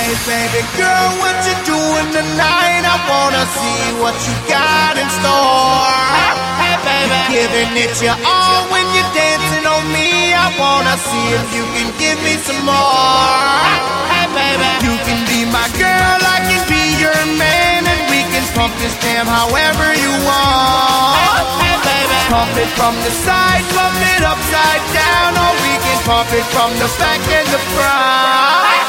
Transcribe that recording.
Hey baby girl, what you doing tonight? I wanna see what you got in store. Hey baby, giving it your all when you're dancing on me. I wanna see if you can give me some more. Hey baby, you can be my girl, I can be your man, and we can pump this jam however you want. Hey baby, pump it from the side, pump it upside down, or we can pump it from the back and the front.